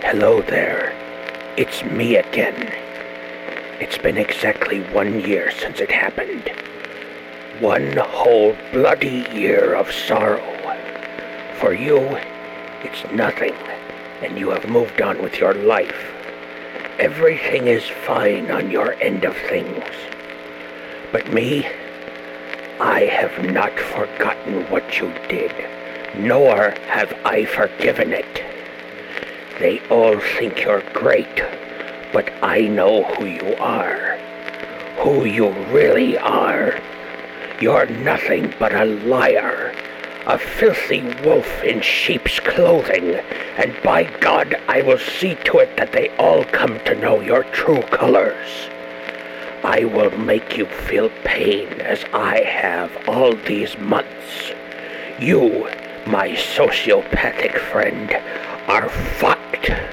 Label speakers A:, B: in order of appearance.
A: Hello there. It's me again. It's been exactly 1 year since it happened. 1 whole bloody year of sorrow. For you, it's nothing, and you have moved on with your life. Everything is fine on your end of things. But me, I have not forgotten what you did, nor have I forgiven it. They all think you're great, but I know who you are. Who you really are. You're nothing but a liar, a filthy wolf in sheep's clothing, and by God, I will see to it that they all come to know your true colors. I will make you feel pain as I have all these months. You, my sociopathic friend, are fucked.